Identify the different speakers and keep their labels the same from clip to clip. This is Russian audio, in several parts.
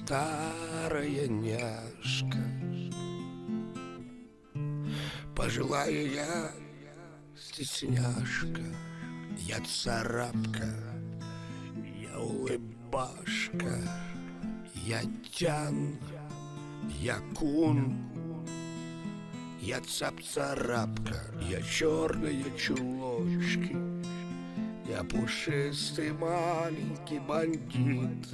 Speaker 1: старая няшка. Пожилая я стесняшка, я царапка, я улыбашка, я тян, я кун, я цап-царапка, я черные чулочки, я пушистый маленький бандит.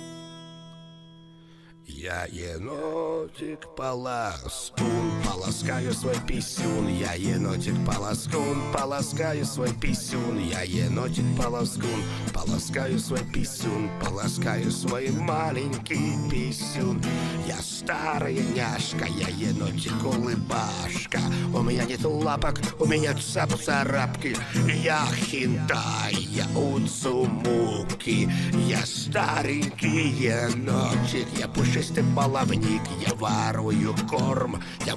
Speaker 1: Я енотик полоскун, полоскаю свой писюн. Я енотик полоскун, полоскаю свой писюн. Я енотик полоскун, полоскаю свой писюн, полоскаю свой маленький писюн. Я старая няшка, я енотик улыбашка. У меня нет лапок, у меня цап-царапки. Я хинтай, я уцумуки. Я старенький енотик, я пушистый баловник. Я ворую корм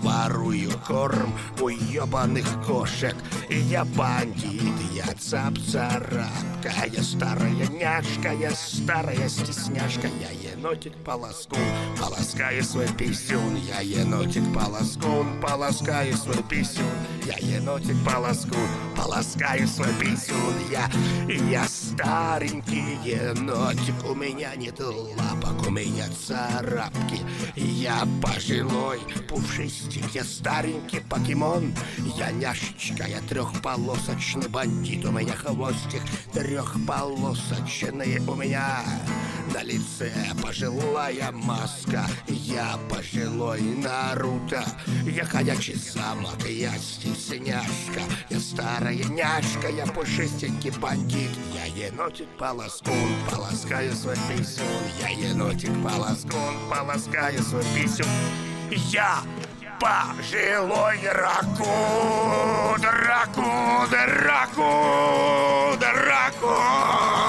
Speaker 1: у ебаных кошек. Я бандит, я цап-царапка. Я старая няшка, я старая стесняшка. Я енотик полоскун, полоскаю свой писюн. Я енотик полоскун, полоскаю свой писюн. Я енотик полоскун, полоскаю свой писюн. Я старенький енотик, у меня нет лапок, у меня царапки. Я пожилой пушистик, я старенький покемон. Я няшечка, я трехполосочный бандит. У меня хвостик трехполосочный. У меня на лице пожилая маска. Я пожилой Наруто, я ходячий замок, я стесняшка. Я старая няшка, я пушистенький бандит. Я енотик полоскун, полоскаю свой писюн. Я енотик полоскун, полоскаю свой писюн. Я пожилой ракун, ракун, ракун, ракун.